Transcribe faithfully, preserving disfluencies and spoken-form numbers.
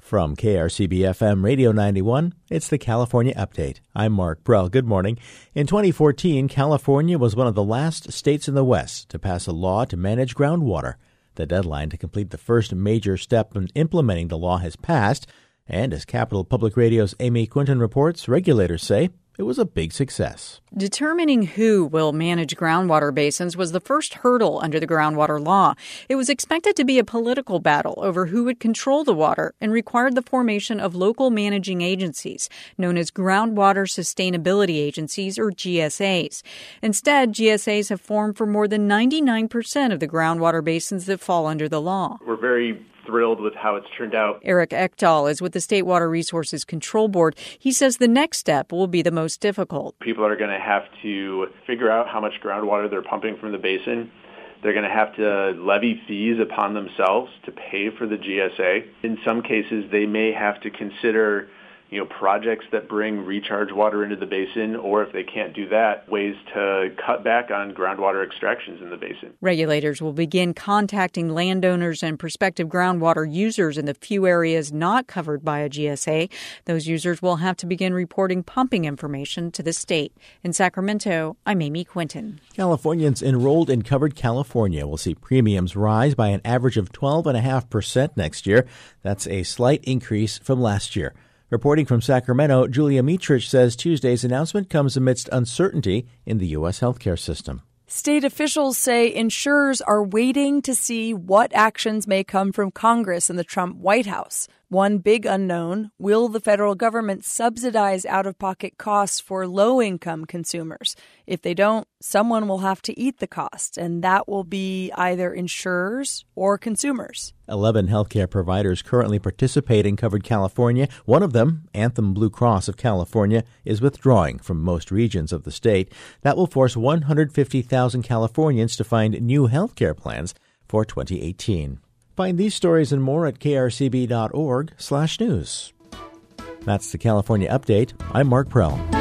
From K R C B F M Radio ninety-one, it's the California Update. I'm Mark Brell. Good morning. In twenty fourteen, California was one of the last states in the West to pass a law to manage groundwater. The deadline to complete the first major step in implementing the law has passed, and as Capital Public Radio's Amy Quinton reports, regulators say it was a big success. Determining who will manage groundwater basins was the first hurdle under the groundwater law. It was expected to be a political battle over who would control the water and required the formation of local managing agencies, known as Groundwater Sustainability Agencies, or G S As. Instead, G S As have formed for more than ninety-nine percent of the groundwater basins that fall under the law. We're very thrilled with how it's turned out. Eric Ekdahl is with the State Water Resources Control Board. He says the next step will be the most difficult. People are going to have to figure out how much groundwater they're pumping from the basin. They're going to have to levy fees upon themselves to pay for the G S A. In some cases, they may have to consider you know, projects that bring recharge water into the basin, or if they can't do that, ways to cut back on groundwater extractions in the basin. Regulators will begin contacting landowners and prospective groundwater users in the few areas not covered by a G S A. Those users will have to begin reporting pumping information to the state. In Sacramento, I'm Amy Quinton. Californians enrolled in Covered California will see premiums rise by an average of twelve point five percent next year. That's a slight increase from last year. Reporting from Sacramento, Julia Mietrich says Tuesday's announcement comes amidst uncertainty in the U S healthcare system. State officials say insurers are waiting to see what actions may come from Congress and the Trump White House. One big unknown, will the federal government subsidize out-of-pocket costs for low-income consumers? If they don't, someone will have to eat the cost, and that will be either insurers or consumers. Eleven healthcare providers currently participate in Covered California. One of them, Anthem Blue Cross of California, is withdrawing from most regions of the state. That will force one hundred fifty thousand Californians to find new healthcare plans for twenty eighteen. Find these stories and more at krcb.org slash news. That's the California Update. I'm Mark Prell.